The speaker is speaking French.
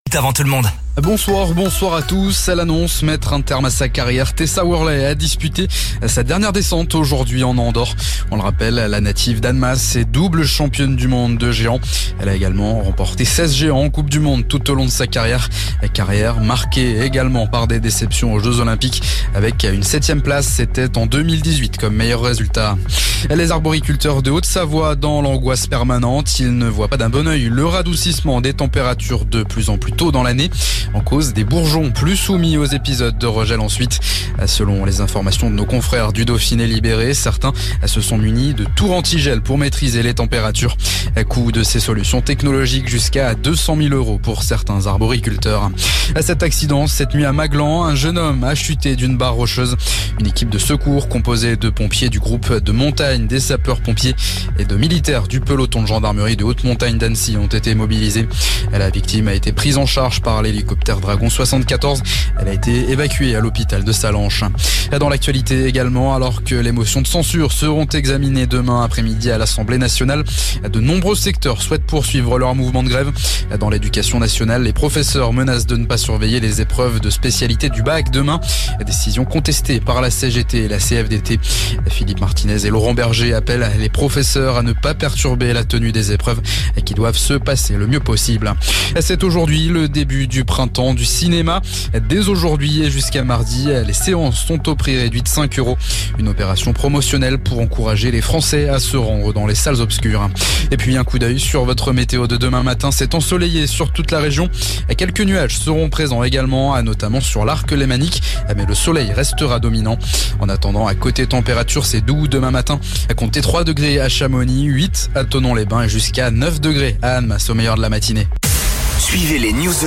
Avant tout le monde. Bonsoir à tous. Elle annonce mettre un terme à sa carrière. Tessa Worley a disputé sa dernière descente aujourd'hui en Andorre. On le rappelle, la native d'Annemasse est double championne du monde de géant. Elle a également remporté 16 géants en Coupe du Monde tout au long de sa carrière. Carrière marquée également par des déceptions aux Jeux Olympiques avec une 7e place. C'était en 2018 comme meilleur résultat. Les arboriculteurs de Haute-Savoie dans l'angoisse permanente. Ils ne voient pas d'un bon œil le radoucissement des températures de plus en plus tôt dans l'année. En cause des bourgeons plus soumis aux épisodes de regel ensuite. Selon les informations de nos confrères du Dauphiné Libéré, certains se sont munis de tours antigel pour maîtriser les températures. Coût de ces solutions technologiques jusqu'à 200 000 € pour certains arboriculteurs. Cet accident cette nuit à Maglan, un jeune homme a chuté d'une barre rocheuse. Une équipe de secours composée de pompiers du groupe de montagne des sapeurs-pompiers et de militaires du peloton de gendarmerie de haute montagne d'Annecy ont été mobilisés. La victime a été prise en charge par l'hélicoptère Dragon 74. Elle a été évacuée à l'hôpital de Sallanches. Dans l'actualité également, alors que les motions de censure seront examinées demain après-midi à l'Assemblée nationale, de nombreux secteurs souhaitent poursuivre leur mouvement de grève. Dans l'éducation nationale, les professeurs menacent de ne pas surveiller les épreuves de spécialité du bac demain. Décision contestée par la CGT et la CFDT. Philippe Martinez et Laurent Berger appellent les professeurs à ne pas perturber la tenue des épreuves qui doivent se passer le mieux possible. C'est aujourd'hui le début du printemps du cinéma. Dès aujourd'hui et jusqu'à mardi, les séances sont au prix réduit de 5 €. Une opération promotionnelle pour encourager les Français à se rendre dans les salles obscures. Et puis un coup d'œil sur votre météo de demain matin. C'est ensoleillé sur toute la région. Quelques nuages seront présents également, notamment sur l'arc lémanique, mais le soleil restera dominant. En attendant, à côté température, c'est doux demain matin. À compter 3 degrés à Chamonix, 8 à Thonon-les-Bains et jusqu'à 9 degrés à Annemasse au meilleur de la matinée. Suivez les news